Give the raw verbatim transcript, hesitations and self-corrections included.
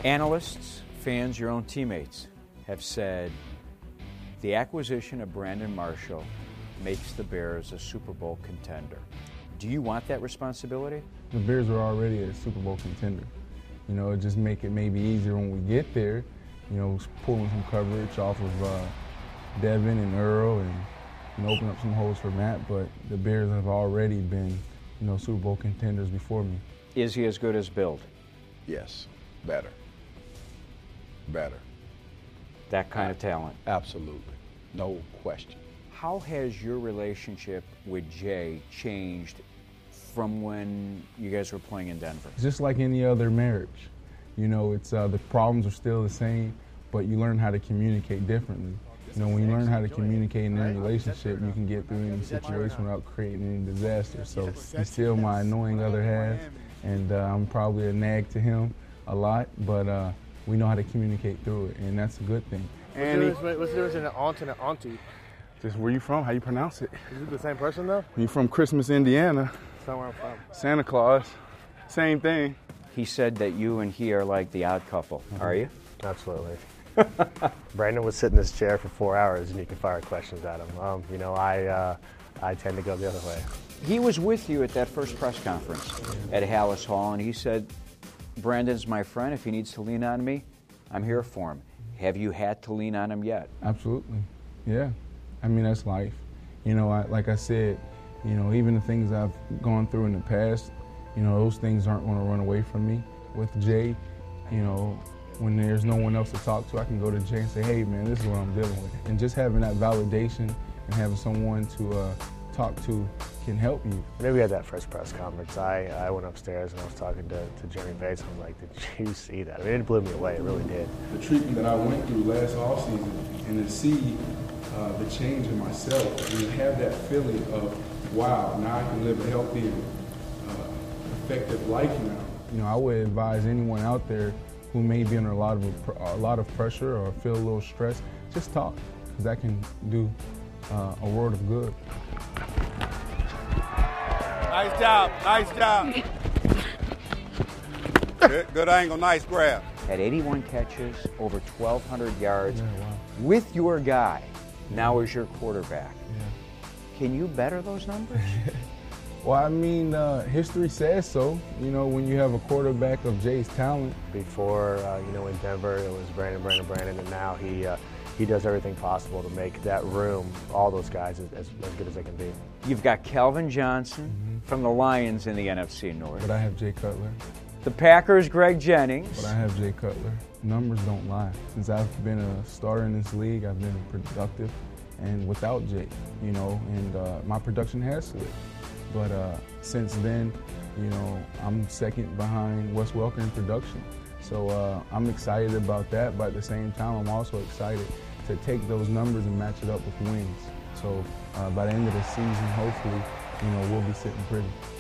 Analysts, fans, your own teammates have said the acquisition of Brandon Marshall makes the Bears a Super Bowl contender. Do you want that responsibility? The Bears are already a Super Bowl contender. You know, it just make it maybe easier when we get there, you know, pulling some coverage off of uh, Devin and Earl and, and open up some holes for Matt, but the Bears have already been, you know, Super Bowl contenders before me. Is he as good as Bill? Yes, better. Better. That kind of talent? Absolutely, no question. How has your relationship with Jay changed from when you guys were playing in Denver? Just like any other marriage. You know, it's uh, the problems are still the same, but you learn how to communicate differently. You know, when you learn how to communicate in any relationship, you can get through any situation without creating any disaster. So he's still my annoying other half, and uh, I'm probably a nag to him a lot, but uh, we know how to communicate through it, and that's a good thing. Annie, what's the difference in an aunt and an auntie? Just where you from? How you pronounce it? Is it the same person though? When you from Christmas, Indiana. Somewhere I'm from. Santa Claus, same thing. He said that you and he are like the odd couple. Mm-hmm. Are you? Absolutely. Brandon would sit in his chair for four hours and you could fire questions at him. Um, you know, I uh, I tend to go the other way. He was with you at that first press conference at Hallis Hall, and he said, Brandon's my friend. If he needs to lean on me, I'm here for him. Have you had to lean on him yet? Absolutely, yeah. I mean, that's life. You know, I, like I said, you know, even the things I've gone through in the past, you know, those things aren't going to run away from me. With Jay, you know, when there's no one else to talk to, I can go to Jay and say, hey, man, this is what I'm dealing with. And just having that validation and having someone to uh, talk to can help you. Whenever we had that first press conference, I, I went upstairs and I was talking to, to Jeremy Bates. I'm like, did you see that? I mean, it blew me away. It really did. The treatment that I went through last offseason and to see uh, the change in myself and to have that feeling of, wow, now I can live a healthy and uh, effective life now. You know, I would advise anyone out there who may be under a lot of a lot of pressure or feel a little stress, just talk, because that can do uh, a world of good. Nice job, nice job. good, good angle, nice grab. Had eighty-one catches, over twelve hundred yards, Yeah, wow. with your guy, now as your quarterback. Yeah. Can you better those numbers? Well, I mean, uh, history says so. You know, when you have a quarterback of Jay's talent. Before, uh, you know, in Denver, it was Brandon, Brandon, Brandon, and now he uh, he does everything possible to make that room, all those guys, as, as, as good as they can be. You've got Calvin Johnson Mm-hmm. from the Lions in the N F C North. But I have Jay Cutler. The Packers, Greg Jennings. But I have Jay Cutler. Numbers don't lie. Since I've been a starter in this league, I've been productive, and without Jay, you know, and uh, my production has slipped. But uh, since then, you know, I'm second behind Wes Welker in production. So uh, I'm excited about that, but at the same time, I'm also excited to take those numbers and match it up with wins. So uh, by the end of the season, hopefully, you know, we'll be sitting pretty.